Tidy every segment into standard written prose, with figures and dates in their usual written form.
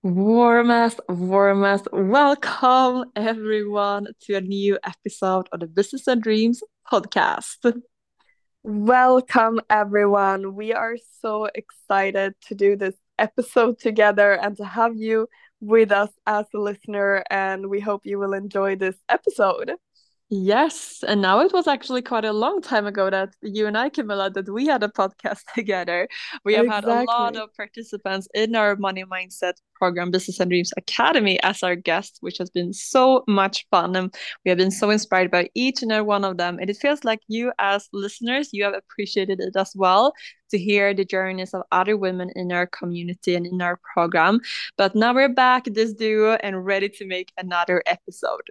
Warmest welcome everyone to a new episode of the Business and Dreams podcast. Welcome, everyone. We are so excited to do this episode together and to have you with us as a listener. And we hope you will enjoy this episode. Yes, and now it was actually quite a long time ago that you and I, Camilla, that we had a podcast together. We have had a lot Exactly. of participants in our Money Mindset program, Business and Dreams Academy, as our guests, which has been so much fun. And we have been so inspired by each and every one of them. And it feels like you, as listeners, you have appreciated it as well to hear the journeys of other women in our community and in our program. But now we're back, this duo, and ready to make another episode.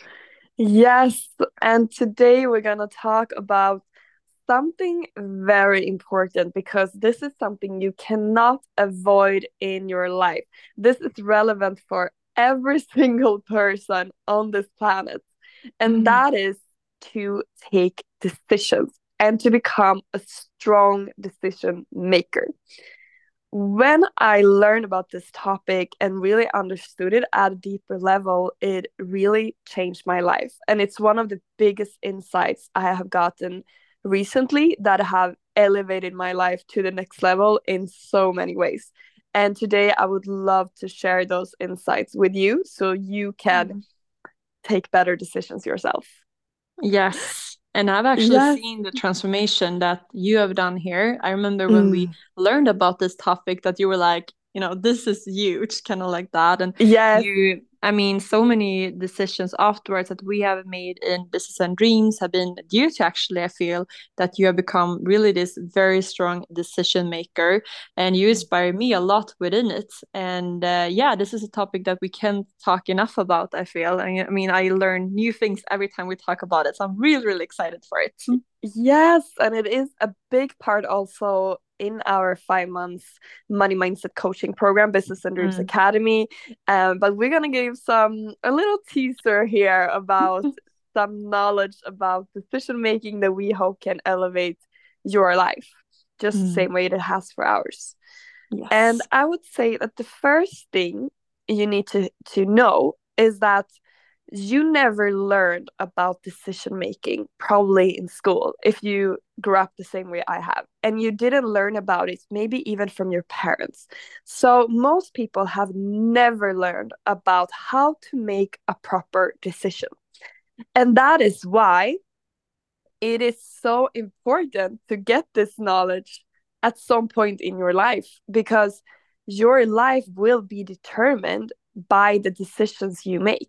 Yes. And today we're going to talk about something very important because this is something you cannot avoid in your life. This is relevant for every single person on this planet, and Mm. that is to take decisions and to become a strong decision maker. When I learned about this topic and really understood it at a deeper level, it really changed my life. And it's one of the biggest insights I have gotten recently that have elevated my life to the next level in so many ways. And today I would love to share those insights with you so you can Mm. take better decisions yourself. Yes. And I've actually Yes. seen the transformation that you have done here. I remember when we Mm. learned about this topic that you were like, this is huge, kind of like that. And Yes. I mean, so many decisions afterwards that we have made in Business and Dreams have been due to actually, I feel that you have become really this very strong decision maker and you inspire me a lot within it. And yeah, this is a topic that we can't talk enough about, I feel. I mean, I learn new things every time we talk about it. So I'm really, really excited for it. Yes, and it is a big part also in our 5 months money mindset coaching program, Business and Dreams Mm. Academy. But we're gonna give a little teaser here about some knowledge about decision making that we hope can elevate your life, just the Mm. same way it has for ours. And Yes. I would say that the first thing you need to know is that you never learned about decision making probably in school if you grew up the same way I have, and you didn't learn about it maybe even from your parents. So most people have never learned about how to make a proper decision, and that is why it is so important to get this knowledge at some point in your life, because your life will be determined by the decisions you make.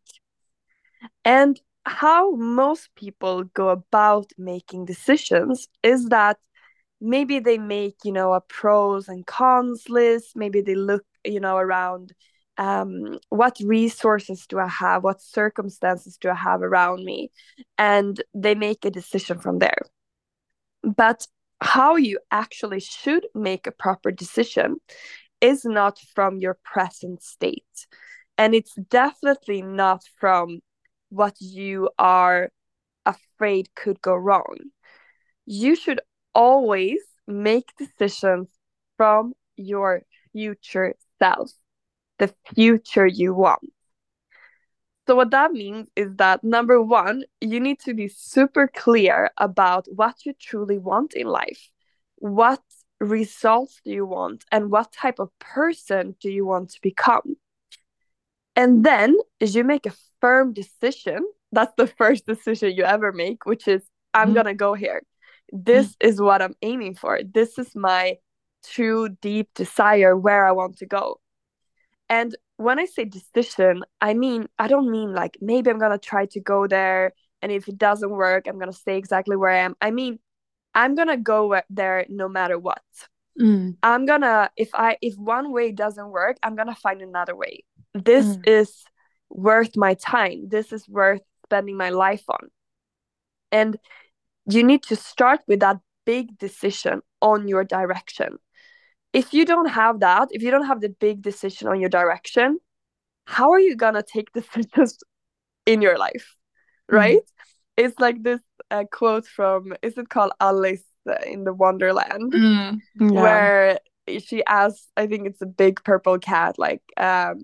And how most people go about making decisions is that maybe they make, a pros and cons list. Maybe they look, around, what resources do I have? What circumstances do I have around me? And they make a decision from there. But how you actually should make a proper decision is not from your present state. And it's definitely not from what you are afraid could go wrong. You should always make decisions from your future self, the future you want. So, what that means is that number one, you need to be super clear about what you truly want in life. What results do you want, and what type of person do you want to become? And then you make a firm decision. That's the first decision you ever make, which is I'm Mhm. going to go here. This is what I'm aiming for. This is my true deep desire where I want to go. And when I say decision, I don't mean like maybe I'm going to try to go there. And if it doesn't work, I'm going to stay exactly where I am. I mean, I'm going to go there no matter what. Mm. I'm gonna if one way doesn't work, I'm gonna find another way. This Mm. is worth my time. This is worth spending my life on. And you need to start with that big decision on your direction. If you don't have that, if you don't have the big decision on your direction, how are you gonna take decisions in your life? Right? Mm. It's like this quote from, is it called Alice in the Wonderland? Mm. Yeah. Where she asks, I think it's a big purple cat, like,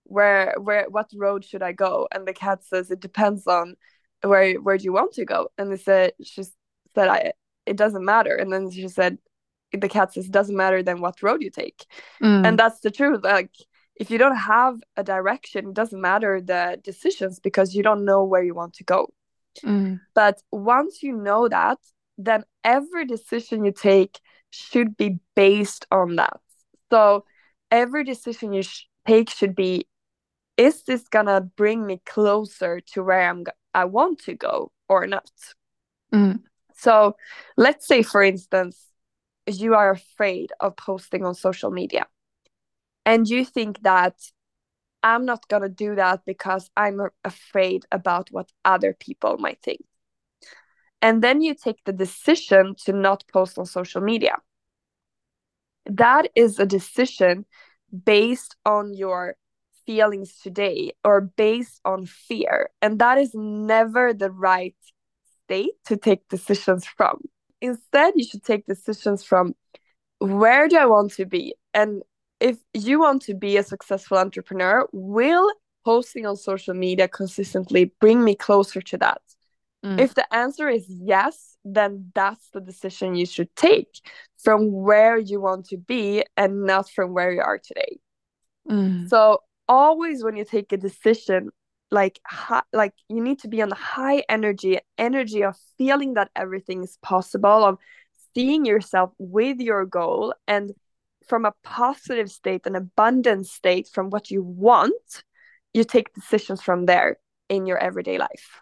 what road should I go? And the cat says, it depends on where do you want to go? And she said, it doesn't matter. And then she said, the cat says, doesn't matter then what road you take. And that's the truth. Like, if you don't have a direction, it doesn't matter the decisions because you don't know where you want to go. But once you know that, then every decision you take should be based on that. So every decision you take should be, is this gonna bring me closer to where I want to go or not? So let's say, for instance, you are afraid of posting on social media and you think that I'm not gonna do that because I'm afraid about what other people might think. And then you take the decision to not post on social media. That is a decision based on your feelings today or based on fear. And that is never the right state to take decisions from. Instead, you should take decisions from, where do I want to be? And if you want to be a successful entrepreneur, will posting on social media consistently bring me closer to that? If the answer is yes, then that's the decision you should take, from where you want to be and not from where you are today. So always when you take a decision, like you need to be on the high energy of feeling that everything is possible, of seeing yourself with your goal, and from a positive state, an abundant state from what you want, you take decisions from there in your everyday life.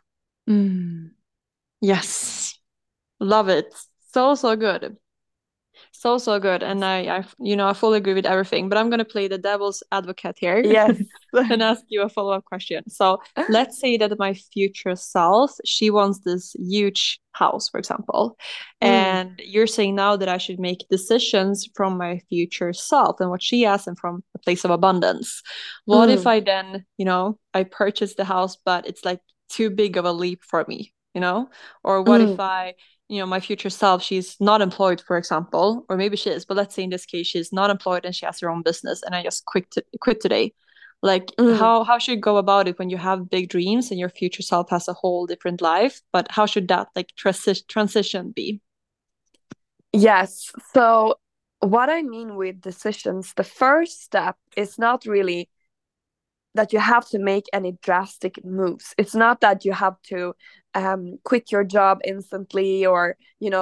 Yes. Love it. So good. So good. And I fully agree with everything, but I'm going to play the devil's advocate here. Yes. And ask you a follow-up question. So let's say that my future self, she wants this huge house, for example. And you're saying now that I should make decisions from my future self and what she has and from a place of abundance. What if I then, I purchase the house, but it's like too big of a leap for me, Or what if I my future self, she's not employed, for example, or maybe she is, but let's say in this case, she's not employed and she has her own business and I just quit today. Like, how should you go about it when you have big dreams and your future self has a whole different life? But how should that like transition be? Yes. So what I mean with decisions, the first step is not really that you have to make any drastic moves. It's not that you have to quit your job instantly, or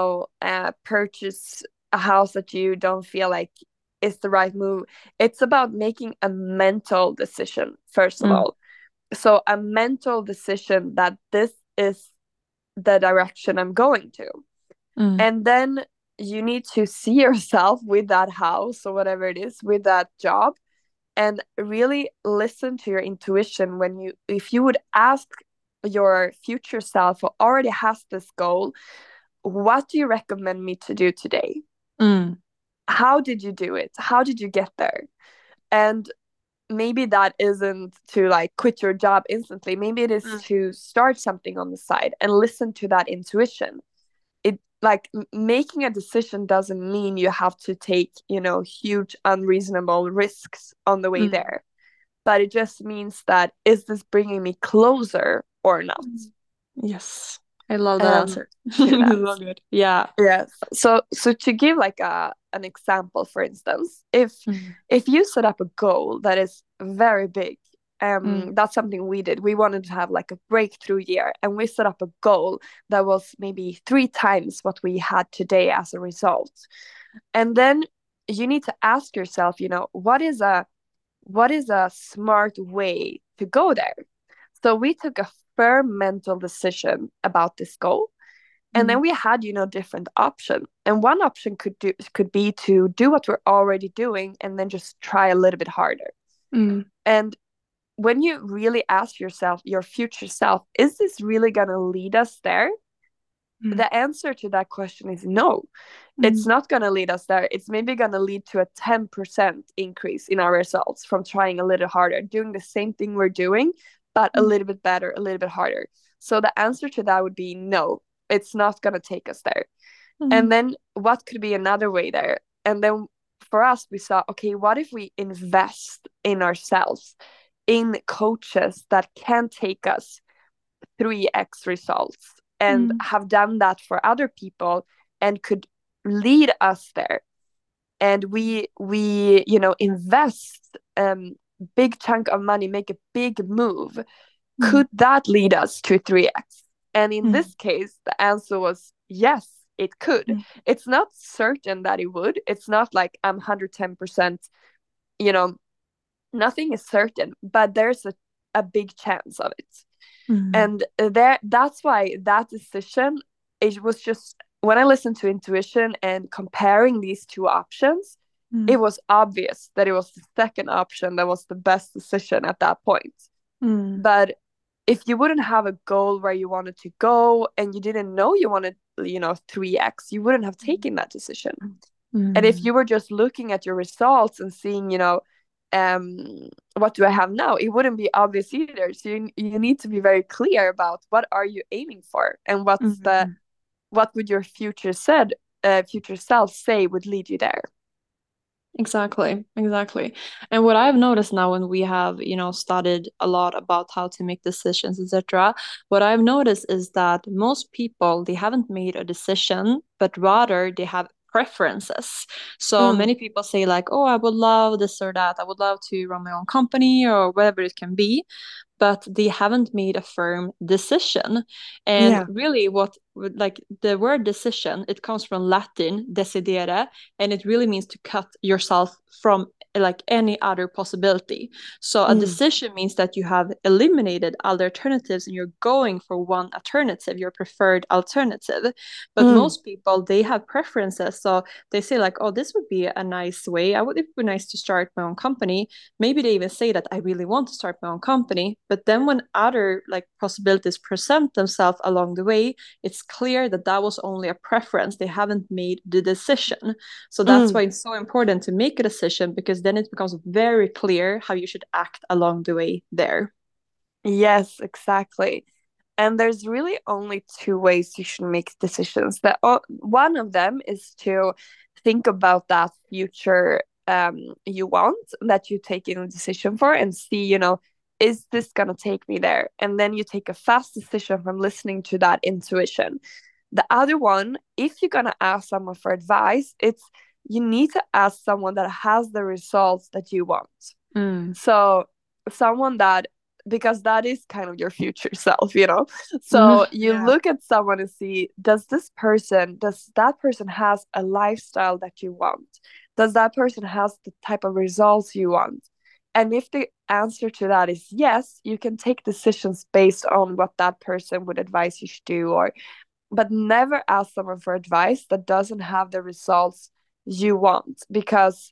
purchase a house that you don't feel like is the right move. It's about making a mental decision, first of all. So a mental decision that this is the direction I'm going to. And then you need to see yourself with that house or whatever it is, with that job, and really listen to your intuition. If you would ask your future self who already has this goal, what do you recommend me to do today? How did you do it? How did you get there? And maybe that isn't to like quit your job instantly. Maybe it is to start something on the side and listen to that intuition. It like making a decision doesn't mean you have to take, huge unreasonable risks on the way there. But it just means that, is this bringing me closer or not? Yes. I love that answer. So good. Yeah. Yes. So to give like an example, for instance, if you set up a goal that is very big, that's something we did. We wanted to have like a breakthrough year, and we set up a goal that was maybe 3 times what we had today as a result. And then you need to ask yourself, what is a smart way to go there? So we took a firm mental decision about this goal. And then we had, different options. And one option could be to do what we're already doing and then just try a little bit harder. And when you really ask yourself, your future self, is this really going to lead us there? The answer to that question is no. It's not going to lead us there. It's maybe going to lead to a 10% increase in our results from trying a little harder, doing the same thing we're doing, but a little bit better, a little bit harder. So the answer to that would be no. It's not going to take us there. And then what could be another way there? And then for us, we saw, okay, what if we invest in ourselves? in coaches that can take us 3x results and have done that for other people and could lead us there, and we invest big chunk of money, make a big move, could that lead us to 3x? And in this case the answer was yes, it could. It's not certain that it would. It's not like I'm 110%, nothing is certain, but there's a big chance of it. And that's why that decision, it was just, when I listened to intuition and comparing these two options, it was obvious that it was the second option that was the best decision at that point. But if you wouldn't have a goal where you wanted to go and you didn't know you wanted 3x, you wouldn't have taken that decision. And if you were just looking at your results and seeing what do I have now, it wouldn't be obvious either. So you need to be very clear about what are you aiming for, and what would your future self say would lead you there. Exactly. And what I've noticed now, when we have, studied a lot about how to make decisions, etc., what I've noticed is that most people, they haven't made a decision, but rather they have preferences. So many people say like, oh, I would love this or that. I would love to run my own company or whatever it can be, but they haven't made a firm decision. And really, like the word decision, it comes from Latin decidere, and it really means to cut yourself from like any other possibility. So a decision means that you have eliminated other alternatives and you're going for one alternative, your preferred alternative. But most people, they have preferences. So they say like, oh, this would be a nice way. It would be nice to start my own company. Maybe they even say that I really want to start my own company. But then when other like possibilities present themselves along the way, it's clear that that was only a preference. They haven't made the decision. So that's why it's so important to make a decision, because then it becomes very clear how you should act along the way there. Yes, exactly. And there's really only two ways you should make decisions. That one of them is to think about that future you want, that you take in a decision for, and see, is this gonna take me there? And then you take a fast decision from listening to that intuition. The other one, if you're gonna ask someone for advice, it's you need to ask someone that has the results that you want. So someone that, because that is kind of your future self, so you look at someone and see, does that person has a lifestyle that you want? Does that person has the type of results you want? And if the answer to that is yes, you can take decisions based on what that person would advise you should do. But never ask someone for advice that doesn't have the results you want, because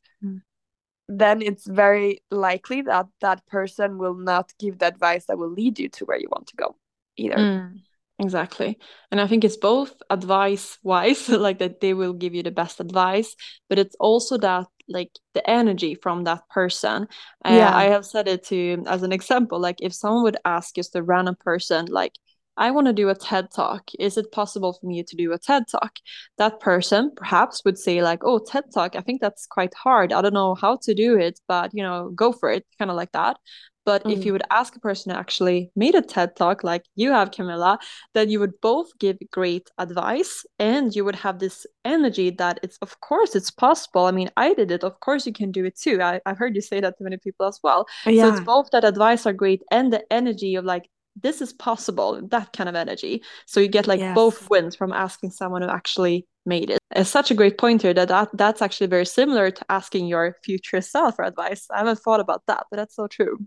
then it's very likely that that person will not give the advice that will lead you to where you want to go either. Exactly. And I think it's both advice wise, like that they will give you the best advice, but it's also that like the energy from that person. I have said it to as an example, like if someone would ask just a random person, like, I want to do a TED talk. Is it possible for me to do a TED talk? That person perhaps would say like, oh, TED talk, I think that's quite hard. I don't know how to do it, but go for it, kind of like that. But if you would ask a person who actually made a TED talk like you have, Camilla, then you would both give great advice and you would have this energy that of course it's possible. I mean, I did it. Of course you can do it too. I've heard you say that to many people as well. So it's both that advice are great and the energy of like, this is possible, that kind of energy. So you get like both wins from asking someone who actually made it. It's such a great pointer that's actually very similar to asking your future self for advice. I haven't thought about that, but that's so true.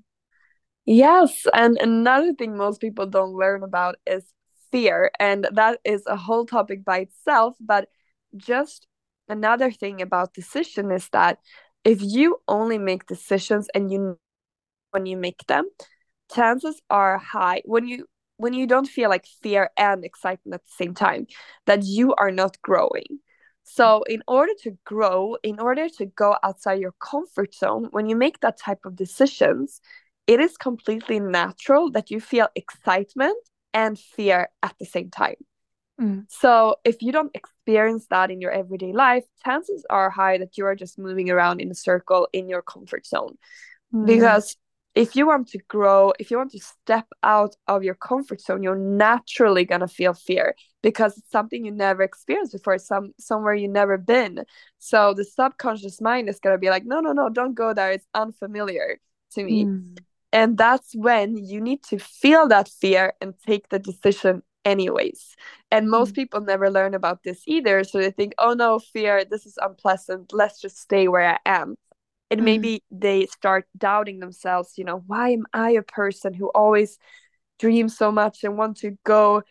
Yes, and another thing most people don't learn about is fear, and that is a whole topic by itself. But just another thing about decision is that if you only make decisions and when you make them, chances are high when you don't feel like fear and excitement at the same time, that you are not growing. So in order to grow, in order to go outside your comfort zone, when you make that type of decisions, it is completely natural that you feel excitement and fear at the same time. So if you don't experience that in your everyday life, chances are high that you are just moving around in a circle in your comfort zone. Because if you want to grow, if you want to step out of your comfort zone, you're naturally gonna feel fear because it's something you never experienced before, somewhere you never been. So the subconscious mind is gonna be like, no, no, no, don't go there. It's unfamiliar to me. Mm. And that's when you need to feel that fear and take the decision anyways. And most Mm. people never learn about this either. So they think, oh no, fear, this is unpleasant. Let's just stay where I am. And Mm. maybe they start doubting themselves, why am I a person who always dreams so much and want to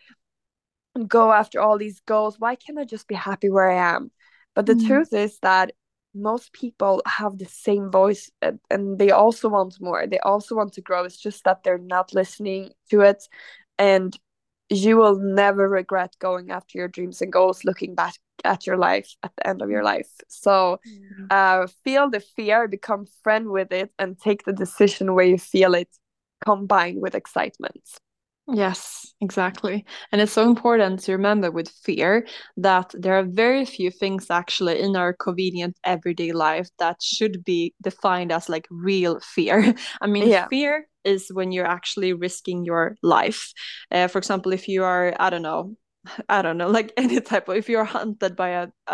go after all these goals? Why can't I just be happy where I am? But the Mm. truth is that most people have the same voice, and they also want more. They also want to grow. It's just that they're not listening to it. And you will never regret going after your dreams and goals, looking back at your life at the end of your life. So Mm. feel the fear, become friend with it, and take the decision where you feel it combined with excitement. Yes, exactly. And it's so important to remember with fear that there are very few things actually in our convenient everyday life that should be defined as like real fear. I mean, Yeah. fear is when you're actually risking your life. For example, if you are, I don't know, like any type of, if you're hunted by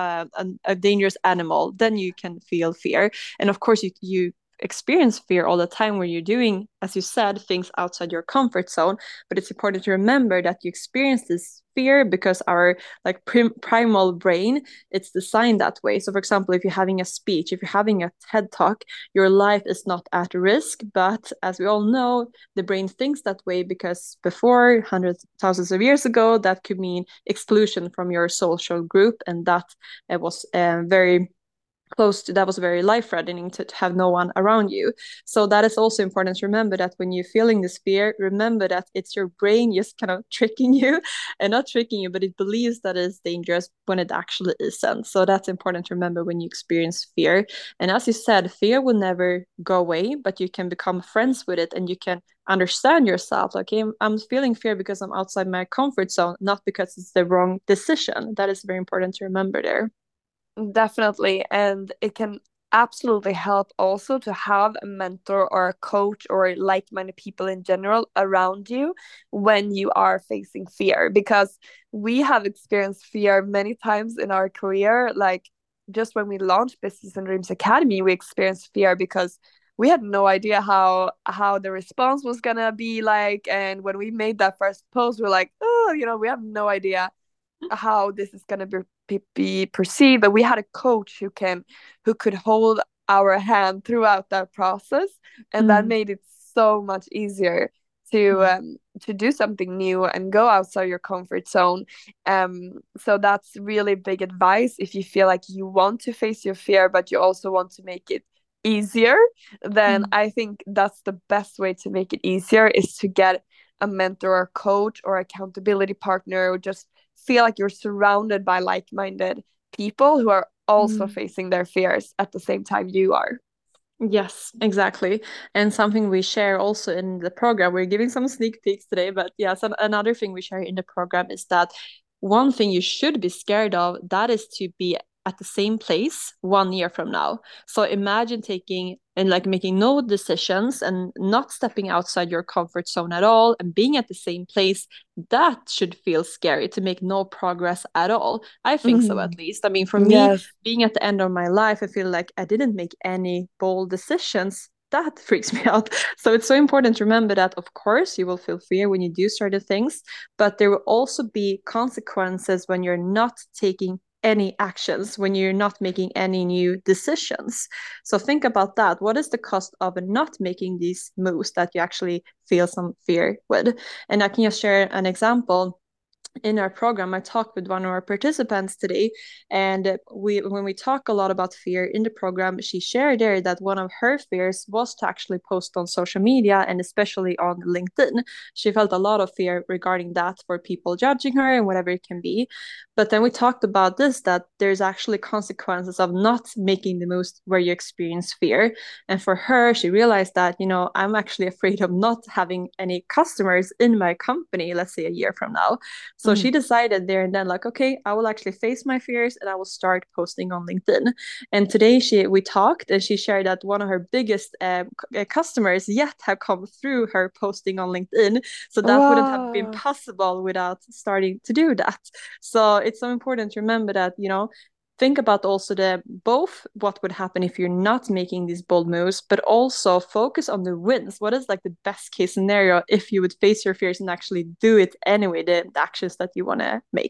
a dangerous animal, then you can feel fear. And of course, you experience fear all the time when you're doing, as you said, things outside your comfort zone. But it's important to remember that you experience this fear because our like primal brain, it's designed that way. So for example, if you're having a speech, if you're having a TED talk, your life is not at risk. But as we all know, the brain thinks that way because before hundreds thousands of years ago, that could mean exclusion from your social group, and that it was very close to, that was very life threatening to have no one around you. So that is also important to remember, that when you're feeling this fear, remember that it's your brain just kind of tricking you, and not tricking you, but it believes that it's dangerous when it actually isn't. So that's important to remember when you experience fear. And as you said, fear will never go away, but you can become friends with it, and you can understand yourself. Like, okay, I'm feeling fear because I'm outside my comfort zone, not because it's the wrong decision. That is very important to remember there. Definitely. And it can absolutely help also to have a mentor or a coach or like minded people in general around you when you are facing fear. Because we have experienced fear many times in our career. Like just when we launched Business and Dreams Academy, we experienced fear because we had no idea how the response was gonna be like. And when we made that first post, we're like, oh, we have no idea how this is going to be perceived, but we had a coach who could hold our hand throughout that process, and that Mm. made it so much easier to Mm. um to do something new and go outside your comfort zone. So that's really big advice. If you feel like you want to face your fear but you also want to make it easier, then Mm. I think that's the best way to make it easier, is to get a mentor or coach or accountability partner, or just feel like you're surrounded by like-minded people who are also Mm. facing their fears at the same time you are. Yes, exactly. And something we share also in the program, we're giving some sneak peeks today, but yeah, another thing we share in the program is that one thing you should be scared of, that is to be at the same place 1 year from now. So imagine taking and like making no decisions and not stepping outside your comfort zone at all and being at the same place. That should feel scary, to make no progress at all. I think so, at Mm. least. I mean, for me, Yes. being at the end of my life, I feel like I didn't make any bold decisions. That freaks me out. So it's so important to remember that, of course, you will feel fear when you do certain things, but there will also be consequences when you're not taking any actions, when you're not making any new decisions. So think about that. What is the cost of not making these moves that you actually feel some fear with? And I can just share an example. In our program, I talked with one of our participants today, and when we talk a lot about fear in the program, she shared there that one of her fears was to actually post on social media, and especially on LinkedIn. She felt a lot of fear regarding that, for people judging her and whatever it can be. But then we talked about this, that there's actually consequences of not making the moves where you experience fear. And for her, she realized that, I'm actually afraid of not having any customers in my company, let's say a year from now. So she decided there and then, like, okay, I will actually face my fears and I will start posting on LinkedIn. And today we talked and she shared that one of her biggest customers yet have come through her posting on LinkedIn. So that wouldn't have been Wow. possible without starting to do that. So it's so important to remember that, think about also the both what would happen if you're not making these bold moves, but also focus on the wins. What is like the best case scenario if you would face your fears and actually do it anyway, the actions that you want to make?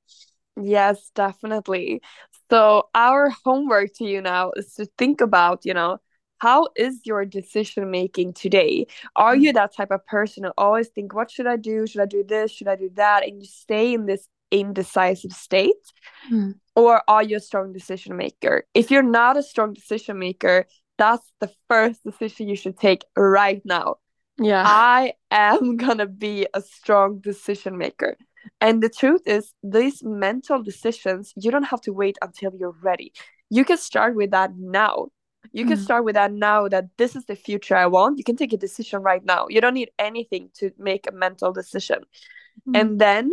Yes, definitely. So our homework to you now is to think about, how is your decision making today? Are you that type of person who always think, what should I do? Should I do this? Should I do that? And you stay in this indecisive state? Mm. Or are you a strong decision maker? If you're not a strong decision maker, that's the first decision you should take right now. Yeah. I am gonna be a strong decision maker. And the truth is, these mental decisions, you don't have to wait until you're ready. You can start with that now. You can Mm. start with that now, that this is the future I want. You can take a decision right now. You don't need anything to make a mental decision. Mm. And then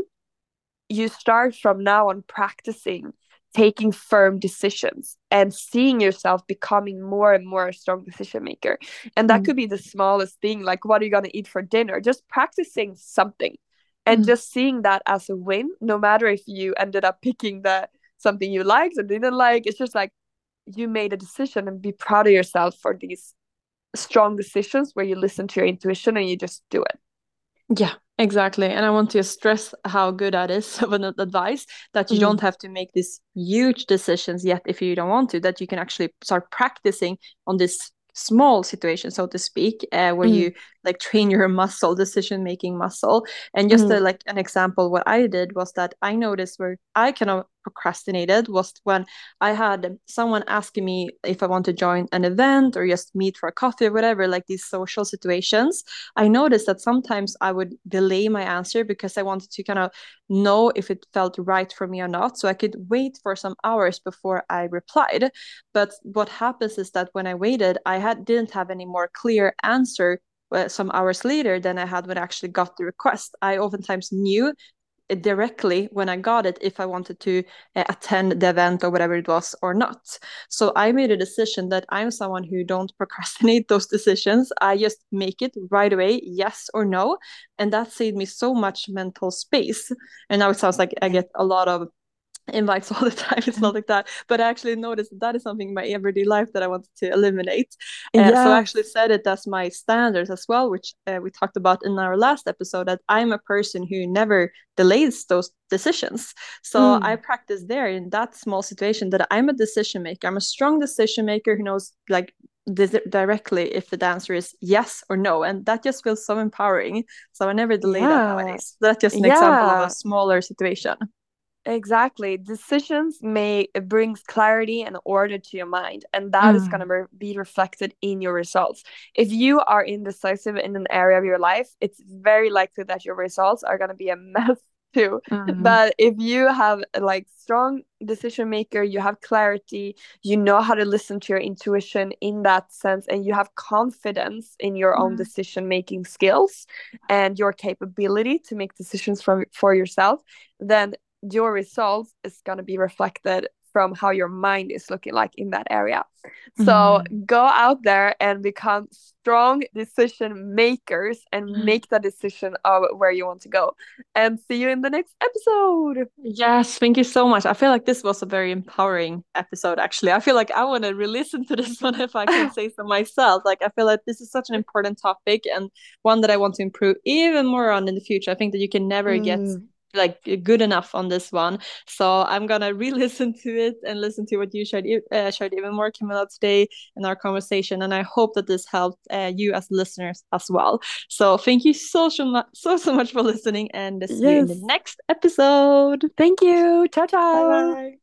you start from now on practicing taking firm decisions and seeing yourself becoming more and more a strong decision maker. And that Mm. could be the smallest thing, like what are you going to eat for dinner? Just practicing something and Mm. just seeing that as a win, no matter if you ended up picking the something you liked or didn't like. It's just like you made a decision, and be proud of yourself for these strong decisions where you listen to your intuition and you just do it. Yeah, exactly. And I want to stress how good that is of an advice, that you don't Mm. have to make these huge decisions yet if you don't want to, that you can actually start practicing on this small situation, so to speak, where Mm. you like train your muscle, decision making muscle. And just Mm. like an example, what I did was that I noticed where I kind of procrastinated was when I had someone asking me if I want to join an event or just meet for a coffee or whatever, like these social situations. I noticed that sometimes I would delay my answer because I wanted to kind of know if it felt right for me or not. So I could wait for some hours before I replied. But what happens is that when I waited, didn't have any more clear answer some hours later than I had when I actually got the request. I oftentimes knew directly when I got it if I wanted to attend the event or whatever it was or not. So I made a decision that I'm someone who don't procrastinate those decisions. I just make it right away, yes or no. And that saved me so much mental space. And now it sounds like I Yeah. get a lot of invites all the time. It's not like that, but I actually noticed that is something in my everyday life that I wanted to eliminate. So I actually Yes. set it as my standards as well, which we talked about in our last episode, that I'm a person who never delays those decisions. So I Mm. practice there in that small situation that I'm a decision maker. I'm a strong decision maker who knows like directly if the answer is yes or no, and that just feels so empowering. So I never delay that Yeah. nowadays. That's just an example of a Yeah. smaller situation. Exactly. Decisions may it brings clarity and order to your mind, and that is going Mm. to be reflected in your results. If you are indecisive in an area of your life, it's very likely that your results are going to be a mess too. Mm. But if you have like strong decision maker, you have clarity, you know how to listen to your intuition in that sense, and you have confidence in your own Mm. decision making skills and your capability to make decisions for yourself, then your results is going to be reflected from how your mind is looking like in that area. So Mm. go out there and become strong decision makers and Mm. make the decision of where you want to go. And see you in the next episode. Yes, thank you so much. I feel like this was a very empowering episode, actually. I feel like I want to re-listen to this one if I can say so myself. Like, I feel like this is such an important topic and one that I want to improve even more on in the future. I think that you can never get Mm, like good enough on this one. So I'm gonna re-listen to it and listen to what you shared even more, Camilla, today in our conversation. And I hope that this helped you as listeners as well. So thank you so much for listening, and see you in the yes. next episode. Thank you. Ciao, Bye ciao. bye.